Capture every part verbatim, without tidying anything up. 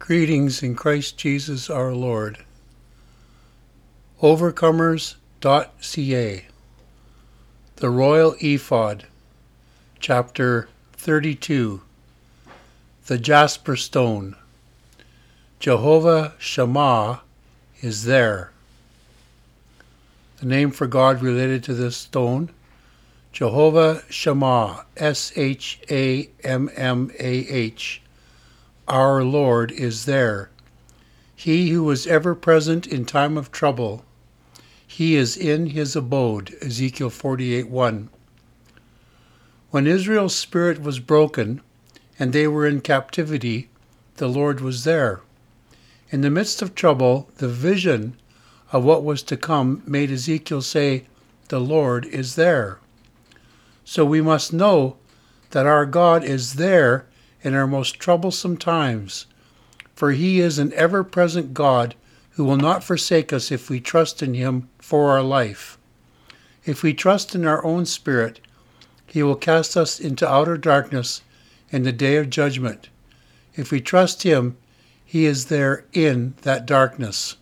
Greetings in Christ Jesus our Lord. Overcomers dot c a The Royal Ephod, Chapter thirty-two, The Jasper Stone. Jehovah Shammah is there. The name for God related to this stone, Jehovah Shammah, S H A M M A H. Our Lord is there. He who is ever present in time of trouble. He is in his abode, Ezekiel forty-eight one. When Israel's spirit was broken and they were in captivity, the Lord was there. In the midst of trouble, the vision of what was to come made Ezekiel say, "The Lord is there." So we must know that our God is there in our most troublesome times, for he is an ever-present God who will not forsake us if we trust in him for our life. If we trust in our own spirit, he will cast us into outer darkness in the day of judgment. If we trust him, he is there in that darkness.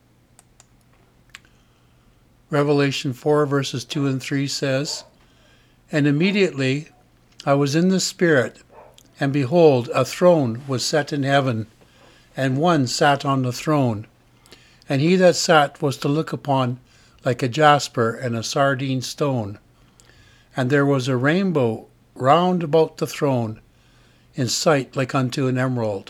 Revelation four verses two and three says, "And immediately I was in the Spirit, and behold, a throne was set in heaven, and one sat on the throne. And he that sat was to look upon like a jasper and a sardine stone. And there was a rainbow round about the throne, in sight like unto an emerald."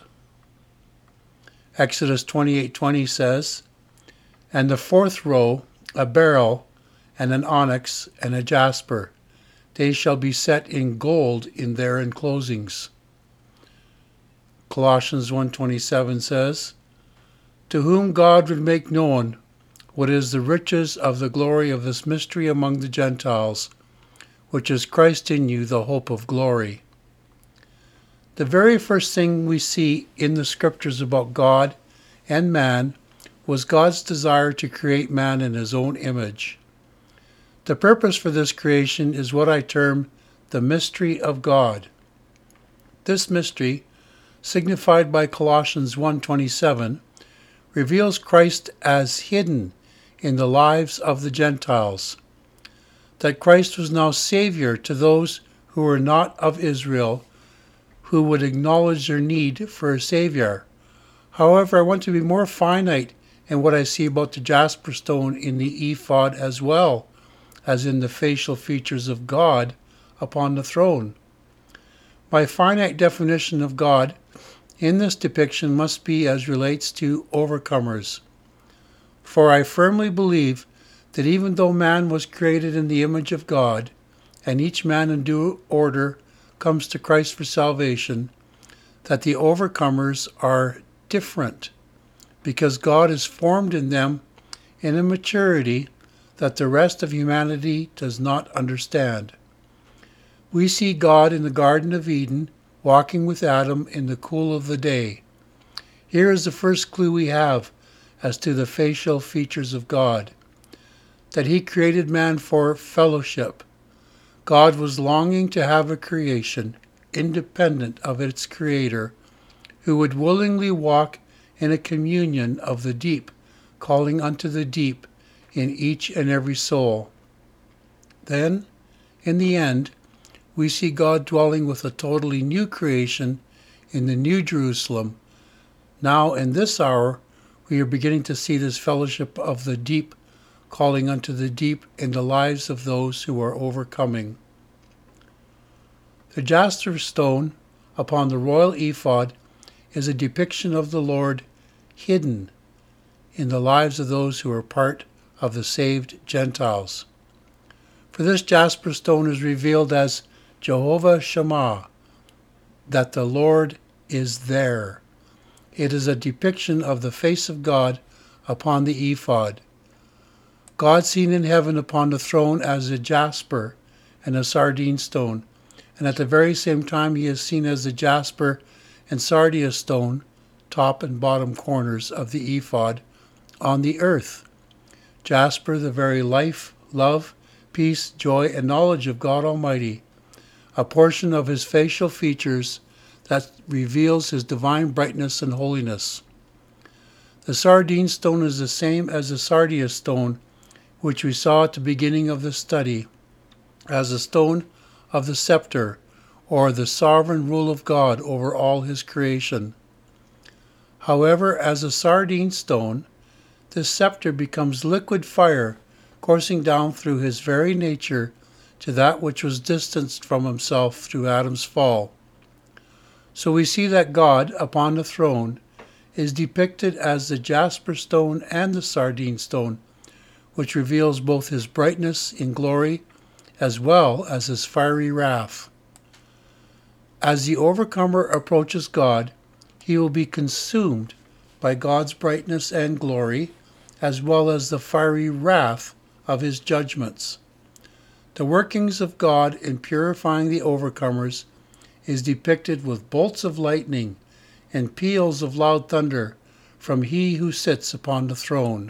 Exodus twenty-eight twenty says, "And the fourth row, a beryl, and an onyx, and a jasper. They shall be set in gold in their enclosings." Colossians one twenty-seven says, "To whom God would make known what is the riches of the glory of this mystery among the Gentiles, which is Christ in you, the hope of glory." The very first thing we see in the scriptures about God and man was God's desire to create man in his own image. The purpose for this creation is what I term the mystery of God. This mystery, signified by Colossians one twenty-seven, reveals Christ as hidden in the lives of the Gentiles, that Christ was now Savior to those who were not of Israel, who would acknowledge their need for a Savior. However, I want to be more finite in what I see about the jasper stone in the ephod as well as in the facial features of God upon the throne. My finite definition of God in this depiction must be as relates to overcomers. For I firmly believe that even though man was created in the image of God, and each man in due order comes to Christ for salvation, that the overcomers are different, because God is formed in them in a maturity that the rest of humanity does not understand. We see God in the Garden of Eden walking with Adam in the cool of the day. Here is the first clue we have as to the facial features of God, that he created man for fellowship. God was longing to have a creation independent of its creator, who would willingly walk in a communion of the deep, calling unto the deep in each and every soul. Then, in the end, we see God dwelling with a totally new creation in the New Jerusalem. Now, in this hour, we are beginning to see this fellowship of the deep, calling unto the deep in the lives of those who are overcoming. The jasper stone upon the royal ephod is a depiction of the Lord hidden in the lives of those who are part of the saved Gentiles. For this jasper stone is revealed as Jehovah Shammah, that the Lord is there. It is a depiction of the face of God upon the ephod. God seen in heaven upon the throne as a jasper and a sardine stone, and at the very same time he is seen as the jasper and sardius stone, top and bottom corners of the ephod, on the earth. Jasper, the very life, love, peace, joy, and knowledge of God Almighty, a portion of his facial features that reveals his divine brightness and holiness. The sardine stone is the same as the sardius stone, which we saw at the beginning of the study, as the stone of the scepter, or the sovereign rule of God over all his creation. However, as a sardine stone, this scepter becomes liquid fire, coursing down through his very nature to that which was distanced from himself through Adam's fall. So we see that God, upon the throne, is depicted as the jasper stone and the sardine stone, which reveals both his brightness in glory as well as his fiery wrath. As the overcomer approaches God, he will be consumed by God's brightness and glory, as well as the fiery wrath of his judgments. The workings of God in purifying the overcomers is depicted with bolts of lightning and peals of loud thunder from he who sits upon the throne.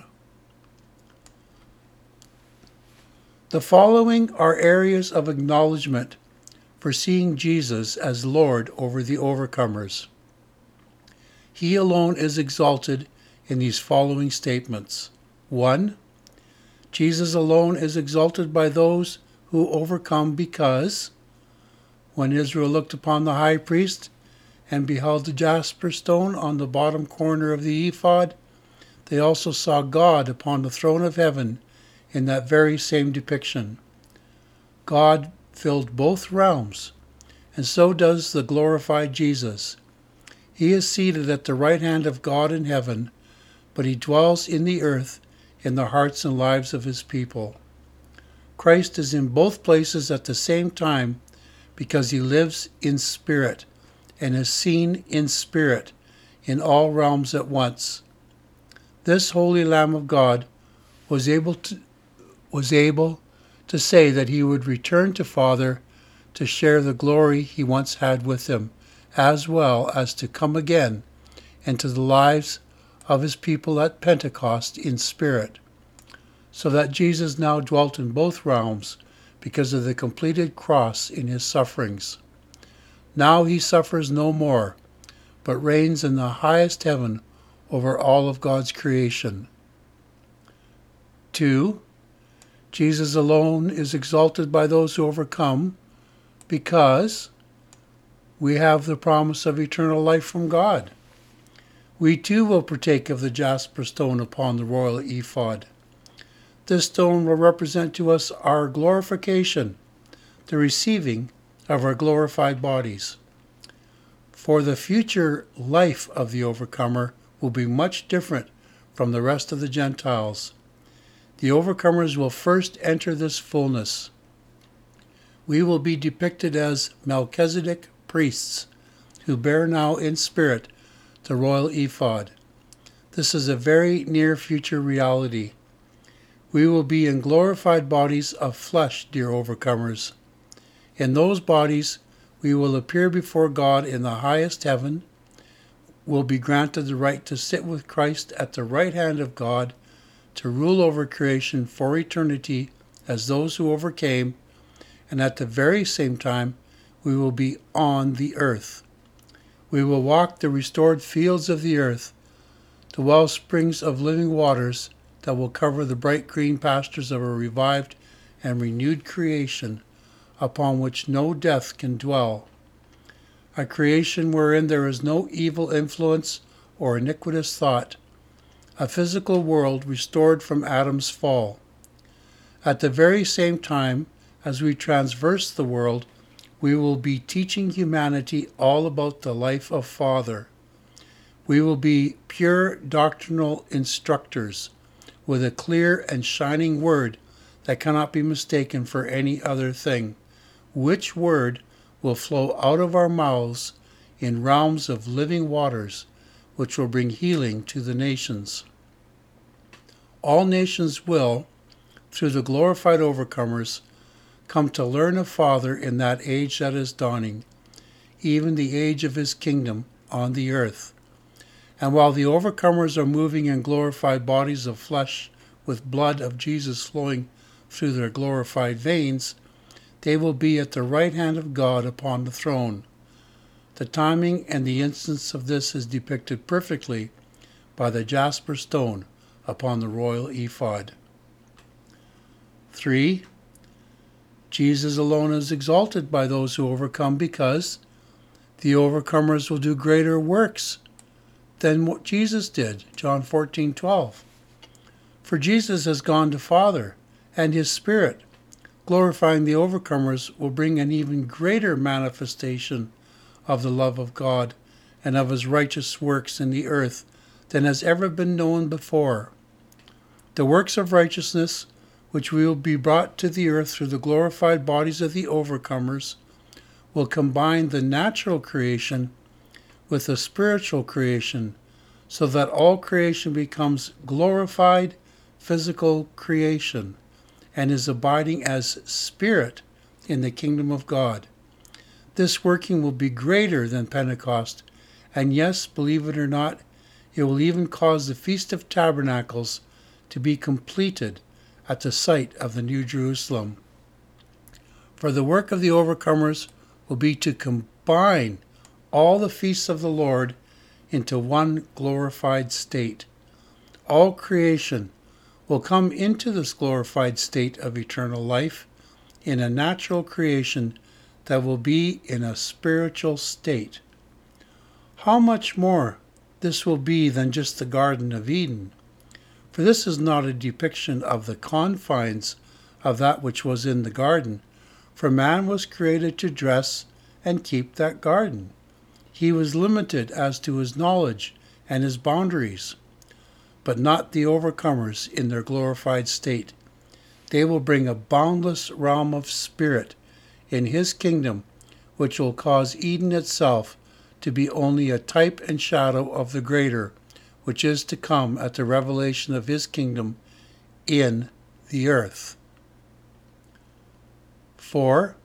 The following are areas of acknowledgement for seeing Jesus as Lord over the overcomers. He alone is exalted in these following statements. One, Jesus alone is exalted by those who overcome because, when Israel looked upon the high priest and beheld the jasper stone on the bottom corner of the ephod, they also saw God upon the throne of heaven in that very same depiction. God filled both realms, and so does the glorified Jesus. He is seated at the right hand of God in heaven, but he dwells in the earth in the hearts and lives of his people. Christ is in both places at the same time because he lives in spirit and is seen in spirit in all realms at once. This holy Lamb of God was able to, was able to say that he would return to Father to share the glory he once had with him, as well as to come again into the lives of his people at Pentecost in spirit, so that Jesus now dwelt in both realms because of the completed cross in his sufferings. Now he suffers no more, but reigns in the highest heaven over all of God's creation. Two, Jesus alone is exalted by those who overcome because we have the promise of eternal life from God. We too will partake of the jasper stone upon the royal ephod. This stone will represent to us our glorification, the receiving of our glorified bodies. For the future life of the overcomer will be much different from the rest of the Gentiles. The overcomers will first enter this fullness. We will be depicted as Melchizedek priests who bear now in spirit the royal ephod. This is a very near future reality. We will be in glorified bodies of flesh, dear overcomers. In those bodies, we will appear before God in the highest heaven, will be granted the right to sit with Christ at the right hand of God, to rule over creation for eternity as those who overcame, and at the very same time, we will be on the earth. We will walk the restored fields of the earth, the well springs of living waters that will cover the bright green pastures of a revived and renewed creation upon which no death can dwell. A creation wherein there is no evil influence or iniquitous thought. A physical world restored from Adam's fall. At the very same time as we transverse the world, we will be teaching humanity all about the life of Father. We will be pure doctrinal instructors with a clear and shining word that cannot be mistaken for any other thing, which word will flow out of our mouths in realms of living waters, which will bring healing to the nations. All nations will, through the glorified overcomers, come to learn of Father in that age that is dawning, even the age of his kingdom on the earth. And while the overcomers are moving in glorified bodies of flesh with blood of Jesus flowing through their glorified veins, they will be at the right hand of God upon the throne. The timing and the instance of this is depicted perfectly by the jasper stone upon the royal ephod. Three, Jesus alone is exalted by those who overcome because the overcomers will do greater works than what Jesus did, John fourteen twelve. For Jesus has gone to Father, and his Spirit, glorifying the overcomers, will bring an even greater manifestation of the love of God and of his righteous works in the earth than has ever been known before. The works of righteousness, which will be brought to the earth through the glorified bodies of the overcomers, will combine the natural creation with the spiritual creation, so that all creation becomes glorified physical creation and is abiding as spirit in the kingdom of God. This working will be greater than Pentecost, and yes, believe it or not, it will even cause the Feast of Tabernacles to be completed at the site of the New Jerusalem. For the work of the overcomers will be to combine all the feasts of the Lord into one glorified state. All creation will come into this glorified state of eternal life in a natural creation that will be in a spiritual state. How much more this will be than just the Garden of Eden? For this is not a depiction of the confines of that which was in the garden, for man was created to dress and keep that garden. He was limited as to his knowledge and his boundaries, but not the overcomers in their glorified state. They will bring a boundless realm of spirit in his kingdom, which will cause Eden itself to be only a type and shadow of the greater, which is to come at the revelation of his kingdom in the earth. Four,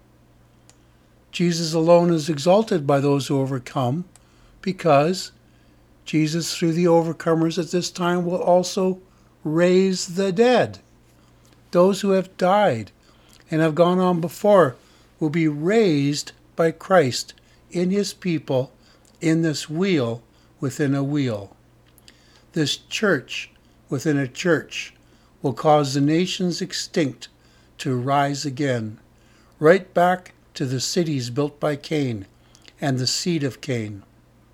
Jesus alone is exalted by those who overcome, because Jesus, through the overcomers at this time, will also raise the dead. Those who have died and have gone on before will be raised by Christ in his people in this wheel within a wheel. This church within a church will cause the nations extinct to rise again, right back to the cities built by Cain and the seed of Cain.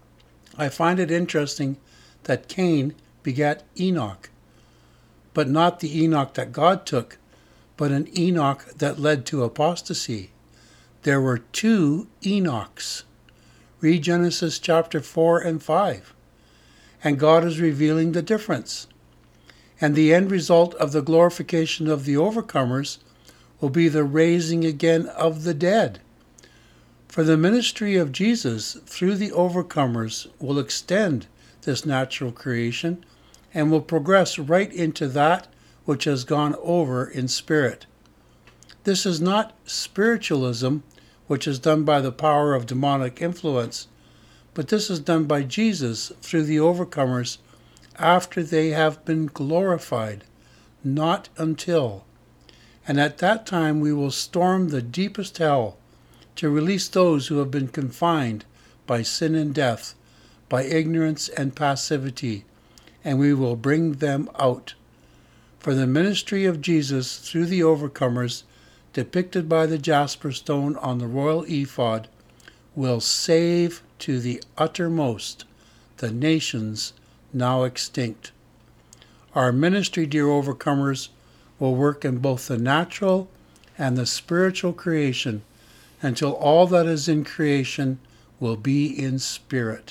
I find it interesting that Cain begat Enoch, but not the Enoch that God took, but an Enoch that led to apostasy. There were two Enochs. Read Genesis chapter four and five. And God is revealing the difference. And the end result of the glorification of the overcomers will be the raising again of the dead. For the ministry of Jesus through the overcomers will extend this natural creation and will progress right into that which has gone over in spirit. This is not spiritualism, which is done by the power of demonic influence, but this is done by Jesus through the overcomers after they have been glorified, not until. And at that time we will storm the deepest hell to release those who have been confined by sin and death, by ignorance and passivity, and we will bring them out. For the ministry of Jesus through the overcomers, depicted by the jasper stone on the royal ephod, will save to the uttermost the nations now extinct. Our ministry, dear overcomers, will work in both the natural and the spiritual creation until all that is in creation will be in spirit.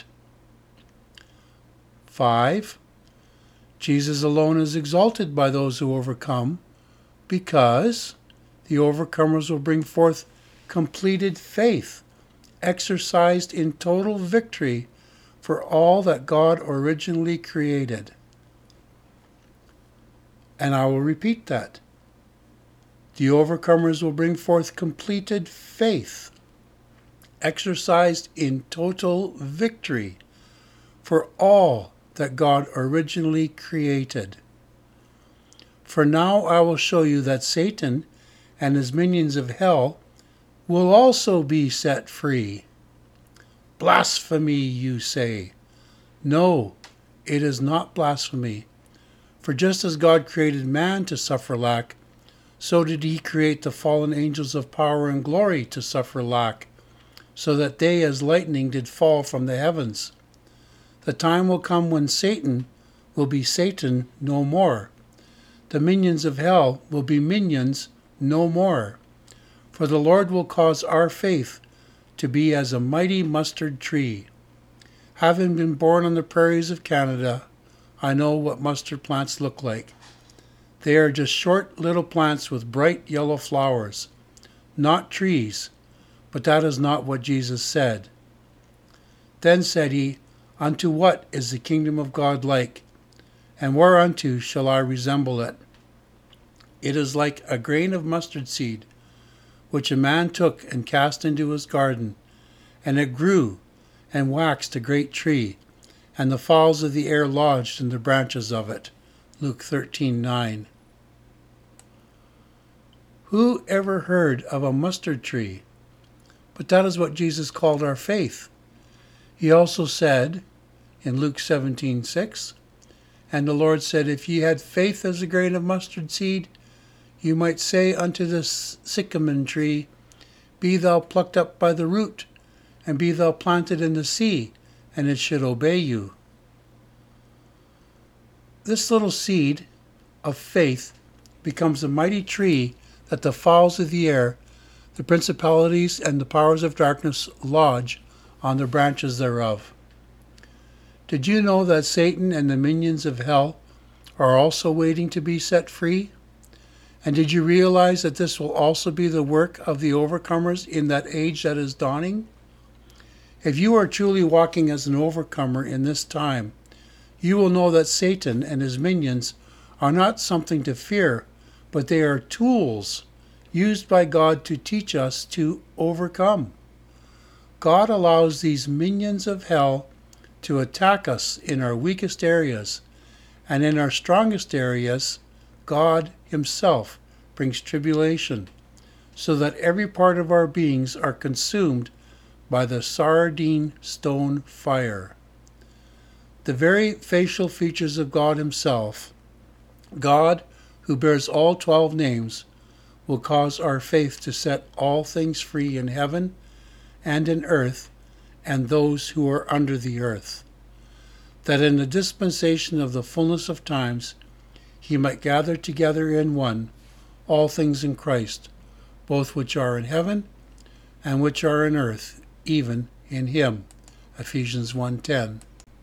Five, Jesus alone is exalted by those who overcome, because the overcomers will bring forth completed faith, exercised in total victory for all that God originally created. And I will repeat that. The overcomers will bring forth completed faith, exercised in total victory for all that God originally created. For now I will show you that Satan and his minions of hell will also be set free. Blasphemy, you say. No, it is not blasphemy. For just as God created man to suffer lack, so did he create the fallen angels of power and glory to suffer lack, so that they as lightning did fall from the heavens. The time will come when Satan will be Satan no more. The minions of hell will be minions no more. For the Lord will cause our faith to be as a mighty mustard tree. Having been born on the prairies of Canada, I know what mustard plants look like. They are just short little plants with bright yellow flowers, not trees, but that is not what Jesus said. Then said he, Unto what is the kingdom of God like? And whereunto shall I resemble it? It is like a grain of mustard seed, which a man took and cast into his garden, and it grew and waxed a great tree, and the fowls of the air lodged in the branches of it. Luke thirteen nine. Who ever heard of a mustard tree? But that is what Jesus called our faith. He also said in Luke seventeen six, And the Lord said, If ye had faith as a grain of mustard seed, you might say unto this sycamore tree, Be thou plucked up by the root, and be thou planted in the sea, and it should obey you. This little seed of faith becomes a mighty tree that the fowls of the air, the principalities and the powers of darkness lodge on the branches thereof. Did you know that Satan and the minions of hell are also waiting to be set free? And did you realize that this will also be the work of the overcomers in that age that is dawning? If you are truly walking as an overcomer in this time, you will know that Satan and his minions are not something to fear, but they are tools used by God to teach us to overcome. God allows these minions of hell to attack us in our weakest areas, and in our strongest areas, God himself brings tribulation, so that every part of our beings are consumed by the sardine stone fire. The very facial features of God himself, God, who bears all twelve names, will cause our faith to set all things free in heaven and in earth and those who are under the earth, that in the dispensation of the fullness of times he might gather together in one all things in Christ, both which are in heaven and which are in earth, even in him. Ephesians one ten.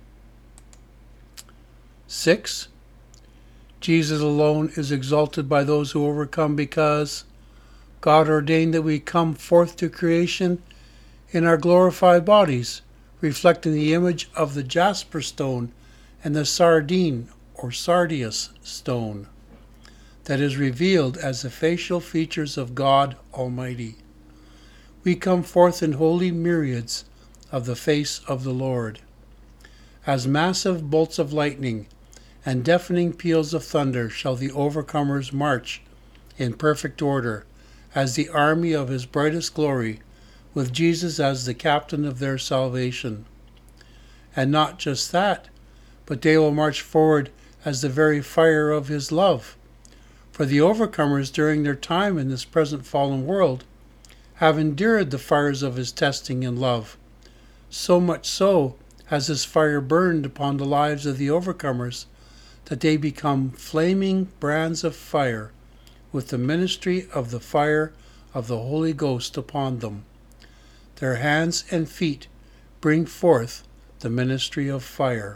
six. Jesus alone is exalted by those who overcome because God ordained that we come forth to creation in our glorified bodies, reflecting the image of the jasper stone and the sardine or sardius stone that is revealed as the facial features of God Almighty. We come forth in holy myriads of the face of the Lord. As massive bolts of lightning and deafening peals of thunder shall the overcomers march in perfect order as the army of his brightest glory, with Jesus as the captain of their salvation. And not just that, but they will march forward as the very fire of his love. For the overcomers during their time in this present fallen world have endured the fires of his testing and love. So much so has this fire burned upon the lives of the overcomers that they become flaming brands of fire with the ministry of the fire of the Holy Ghost upon them. Their hands and feet bring forth the ministry of fire.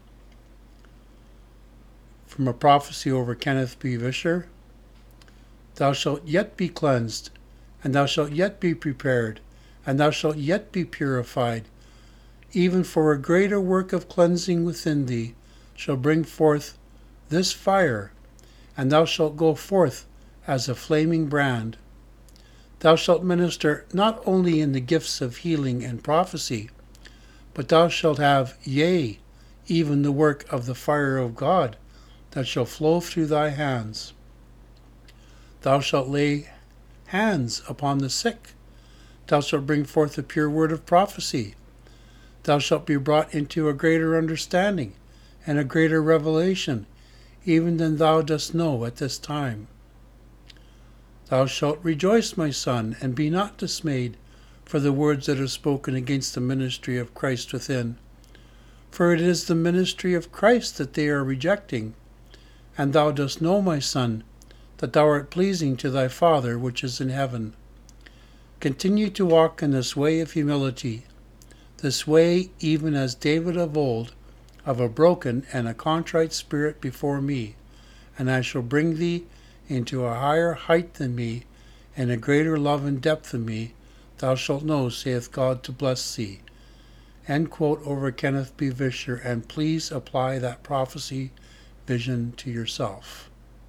From a prophecy over Kenneth B. Vischer, Thou shalt yet be cleansed, and thou shalt yet be prepared, and thou shalt yet be purified, even for a greater work of cleansing within thee shall bring forth this fire, and thou shalt go forth as a flaming brand. Thou shalt minister not only in the gifts of healing and prophecy, but thou shalt have, yea, even the work of the fire of God that shall flow through thy hands. Thou shalt lay hands upon the sick. Thou shalt bring forth the pure word of prophecy. thou shalt be brought into a greater understanding and a greater revelation, even than thou dost know at this time. Thou shalt rejoice, my son, and be not dismayed for the words that are spoken against the ministry of Christ within. For it is the ministry of Christ that they are rejecting. And thou dost know, my son, that thou art pleasing to thy Father which is in heaven. Continue to walk in this way of humility, this way even as David of old, of a broken and a contrite spirit before me, and I shall bring thee into a higher height than me, and a greater love and depth than me, thou shalt know, saith God, to bless thee. End quote over Kenneth B. Vischer, and please apply that prophecy vision to yourself.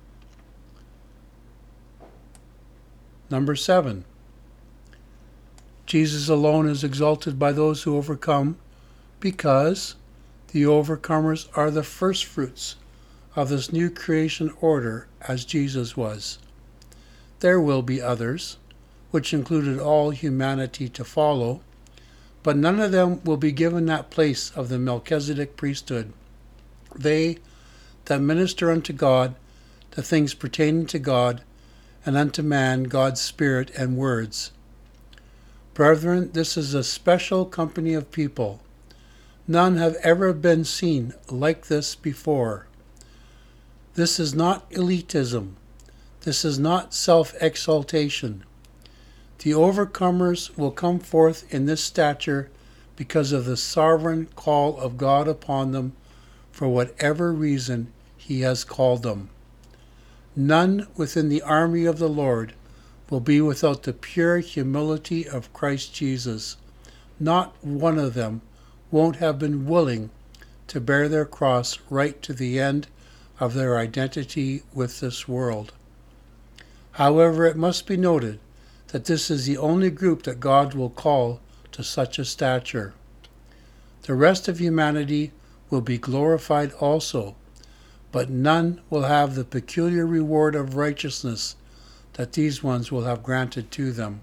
Number seven. Jesus alone is exalted by those who overcome, because the overcomers are the first fruits of this new creation order as Jesus was. There will be others, which included all humanity to follow, but none of them will be given that place of the Melchizedek priesthood. They that minister unto God the things pertaining to God, and unto man God's Spirit and words. Brethren, this is a special company of people. None have ever been seen like this before. This is not elitism. This is not self-exaltation. The overcomers will come forth in this stature because of the sovereign call of God upon them for whatever reason he has called them. None within the army of the Lord will be without the pure humility of Christ Jesus. Not one of them won't have been willing to bear their cross right to the end of their identity with this world. However, it must be noted that this is the only group that God will call to such a stature. The rest of humanity will be glorified also, but none will have the peculiar reward of righteousness that these ones will have granted to them.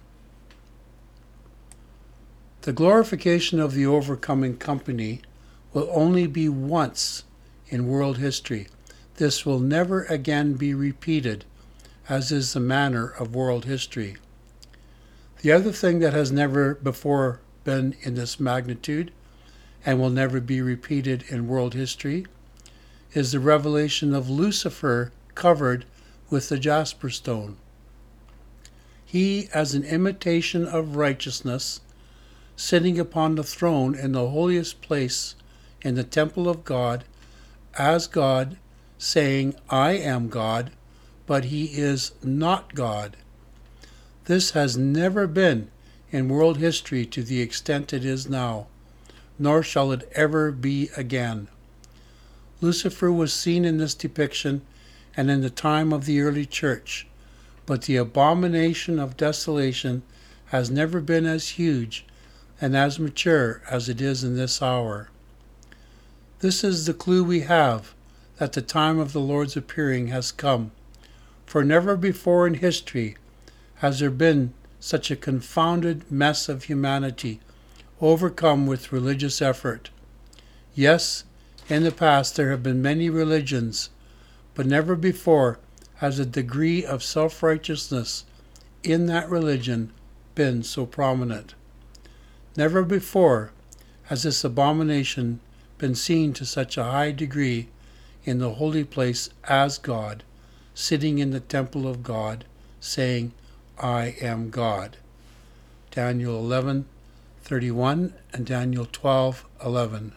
The glorification of the overcoming company will only be once in world history. This will never again be repeated, as is the manner of world history. The other thing that has never before been in this magnitude and will never be repeated in world history is the revelation of Lucifer covered with the jasper stone. He, as an imitation of righteousness, sitting upon the throne in the holiest place in the temple of God, as God, saying, I am God, but he is not God. This has never been in world history to the extent it is now, nor shall it ever be again. Lucifer was seen in this depiction and in the time of the early church, but the abomination of desolation has never been as huge and as mature as it is in this hour. This is the clue we have that the time of the Lord's appearing has come, for never before in history has there been such a confounded mess of humanity overcome with religious effort. Yes, in the past there have been many religions, but never before has a degree of self-righteousness in that religion been so prominent. Never before has this abomination been seen to such a high degree in the holy place as God, sitting in the temple of God, saying, I am God. Daniel eleven thirty-one and Daniel twelve eleven.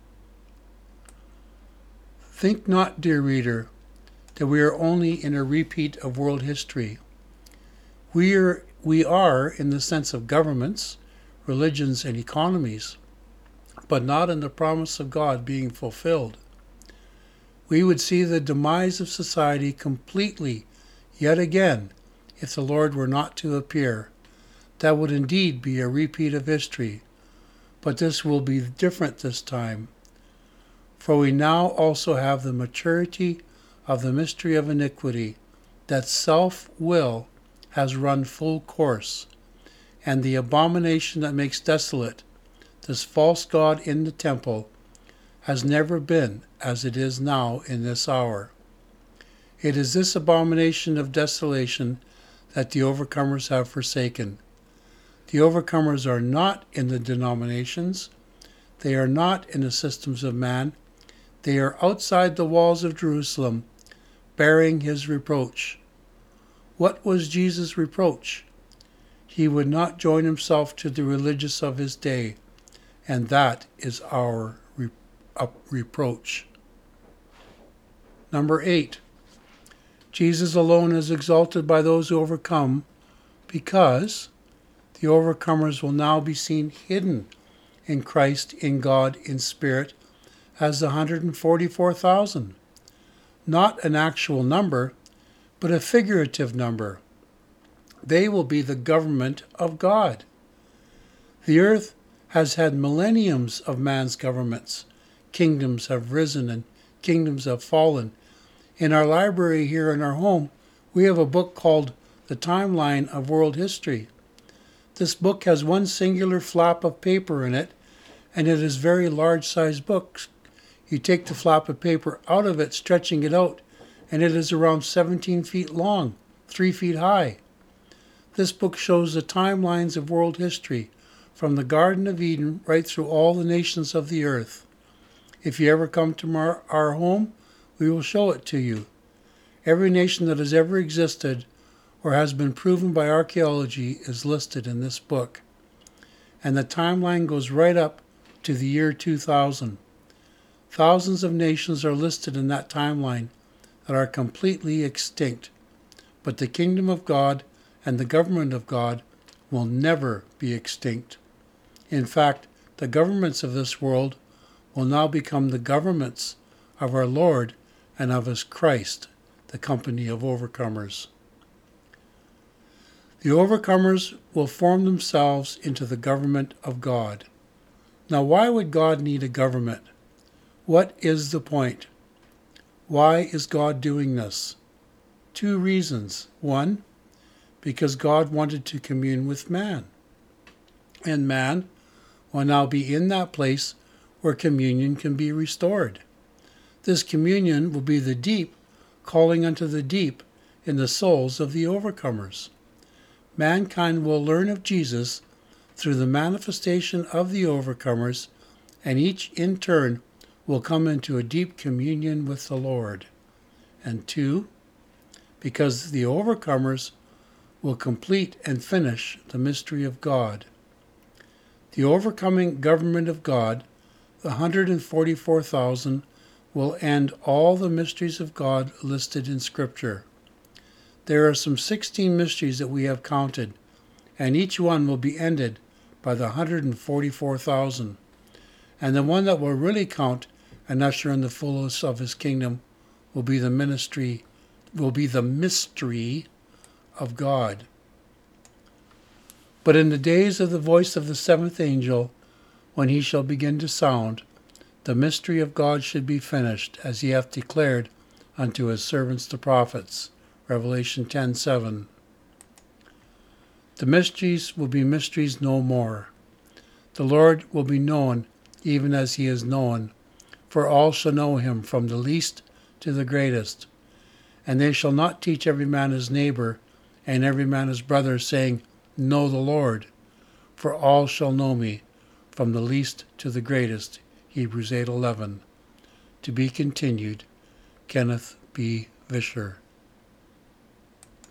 Think not, dear reader, that we are only in a repeat of world history. We are, we are in the sense of governments, religions, and economies, but not in the promise of God being fulfilled. We would see the demise of society completely yet again if the Lord were not to appear. That would indeed be a repeat of history, but this will be different this time. For we now also have the maturity of the mystery of iniquity, that self-will has run full course, and the abomination that makes desolate, this false god in the temple, has never been as it is now in this hour. It is this abomination of desolation that the overcomers have forsaken. The overcomers are not in the denominations. They are not in the systems of man. They are outside the walls of Jerusalem, bearing his reproach. What was Jesus' reproach? He would not join himself to the religious of his day, and that is our re- uh, reproach. Number eight, Jesus alone is exalted by those who overcome, because the overcomers will now be seen hidden in Christ, in God, in spirit, as the one hundred forty-four thousand. Not an actual number, but a figurative number. They will be the government of God. The earth has had millenniums of man's governments. Kingdoms have risen and kingdoms have fallen. In our library here in our home, we have a book called The Timeline of World History. This book has one singular flap of paper in it, and it is a very large-sized book. You take the flap of paper out of it, stretching it out, and it is around seventeen feet long, three feet high. This book shows the timelines of world history, from the Garden of Eden right through all the nations of the earth. If you ever come to our, our home, we will show it to you. Every nation that has ever existed or has been proven by archaeology is listed in this book. And the timeline goes right up to the year two thousand. Thousands of nations are listed in that timeline that are completely extinct. But the kingdom of God and the government of God will never be extinct. In fact, the governments of this world will now become the governments of our Lord and of his Christ, the company of overcomers. The overcomers will form themselves into the government of God. Now, why would God need a government? What is the point? Why is God doing this? Two reasons. One, because God wanted to commune with man. And man will now be in that place where communion can be restored. This communion will be the deep calling unto the deep in the souls of the overcomers. Mankind will learn of Jesus through the manifestation of the overcomers, and each in turn will come into a deep communion with the Lord. And two, because the overcomers will complete and finish the mystery of God. The overcoming government of God, the one hundred forty-four thousand, will end all the mysteries of God listed in Scripture. There are some sixteen mysteries that we have counted, and each one will be ended by the one hundred forty-four thousand. And the one that will really count and usher in the fullness of his kingdom will be the ministry, will be the mystery of God. But in the days of the voice of the seventh angel, when he shall begin to sound, the mystery of God should be finished, as he hath declared unto his servants the prophets. Revelation ten seven. The mysteries will be mysteries no more. The Lord will be known even as he is known, for all shall know him, from the least to the greatest. And they shall not teach every man his neighbor, and every man his brother, saying, Know the Lord, for all shall know me, from the least to the greatest. Hebrews eight eleven. To be continued. Kenneth B. Vischer.